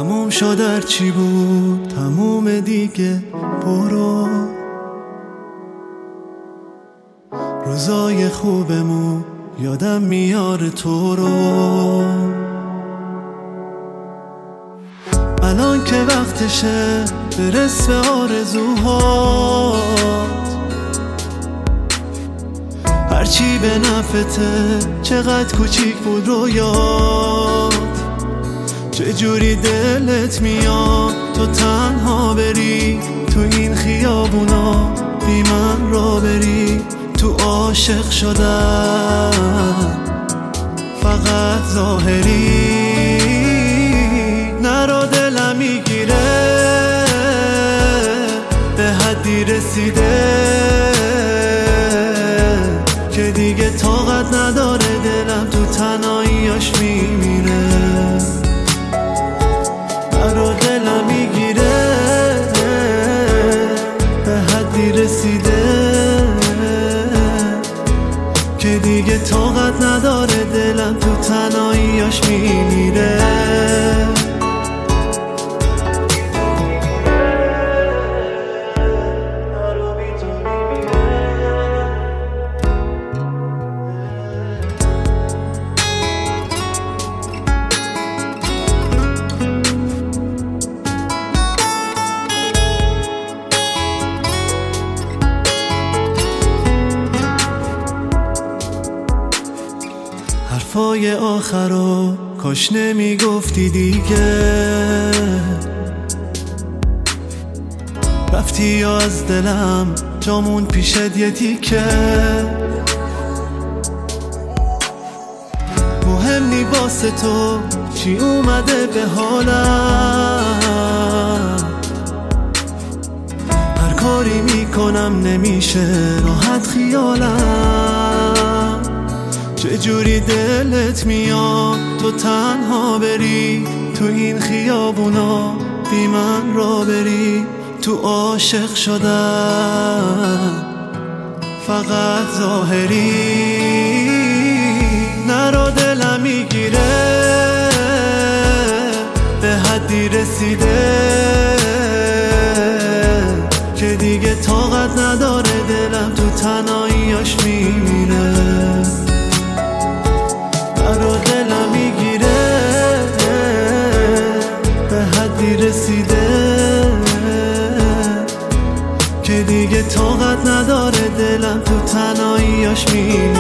تموم شد هرچی بود تموم دیگه، برو. روزای خوبمون یادم میاره تو رو، الان که وقتشه برس به آرزوهات، هرچی به نفته چقدر کوچیک بود رویات. چجوری دلت میاد تو تنها بری تو این خیابونا، بی من را بری. تو عاشق شدن فقط ظاهری، نرو دلم میگیره به حدی رسیده که دیگه طاقت نداره دلم تو تنهاییاش میمیره. نرو دلم میگیره به حدی رسیده که دیگه طاقت نداره دلم تو تنهاییاش میمیره. حرفای آخرو کاش نمیگفتی دیگه، رفتی یا از دلم جامون پیشت یه تیکه. مهم نی واسه تو چی اومده به حالم، هر کاری میکنم نمیشه راحت خیالم. چجوری دلت میاد تو تنها بری تو این خیابونا، بی من را بری. تو عاشق شدن فقط ظاهری، نرو دلم میگیره به حدی رسیده که دیگه طاقت نداره دلم تو تنهاییاش میمیره. نرو دلم میگیره به حدی رسیده که دیگه طاقت نداره دلم تو تنهاییاش میمیره.